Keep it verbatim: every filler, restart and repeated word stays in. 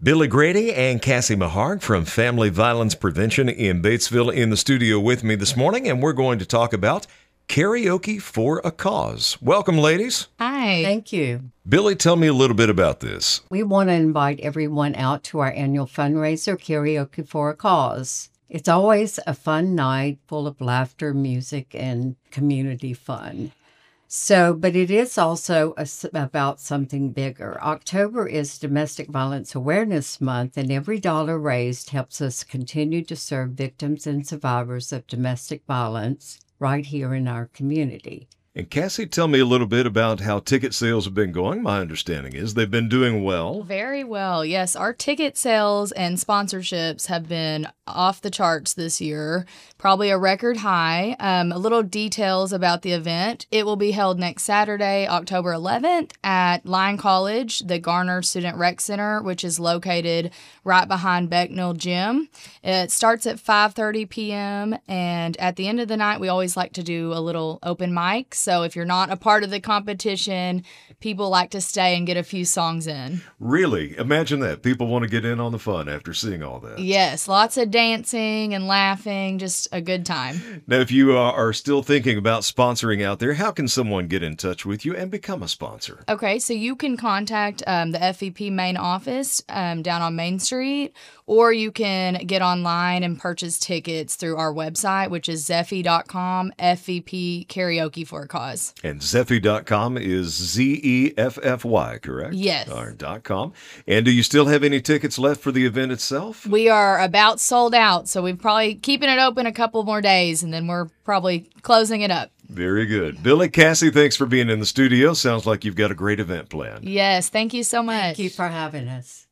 Billy Grady and Cassie Maharg from Family Violence Prevention in Batesville in the studio with me this morning, and we're going to talk about Karaoke for a Cause. Welcome, ladies. Hi. Thank you. Billy, tell me a little bit about this. We want to invite everyone out to our annual fundraiser, Karaoke for a Cause. It's always a fun night full of laughter, music, and community fun. So, but it is also a, about something bigger. October is Domestic Violence Awareness Month, and every dollar raised helps us continue to serve victims and survivors of domestic violence right here in our community. And Cassie, tell me a little bit about how ticket sales have been going. My understanding is they've been doing well. Very well. Yes, our ticket sales and sponsorships have been off the charts this year, probably a record high. Um, a little details about the event. It will be held next Saturday, October eleventh at Lyon College, the Garner Student Rec Center, which is located right behind Becknell Gym. It starts at five thirty p.m. and at the end of the night, we always like to do a little open mic. So if you're not a part of the competition, people like to stay and get a few songs in. Really? Imagine that. People want to get in on the fun after seeing all that. Yes, lots of dancing and laughing, just a good time. Now, if you uh, are still thinking about sponsoring out there, how can someone get in touch with you and become a sponsor? Okay, so you can contact um, the F V P main office um, down on Main Street, or you can get online and purchase tickets through our website, which is zeffy dot com, F V P Karaoke for a Cause. And zeffy dot com is Z E F F Y, correct? Yes. Or .com. And do you still have any tickets left for the event itself? We are about sold out, so we're probably keeping it open a couple more days, and then we're probably closing it up. Very good. Billy, Cassie, thanks for being in the studio. Sounds like you've got a great event planned. Yes, thank you so much. Thank you for having us.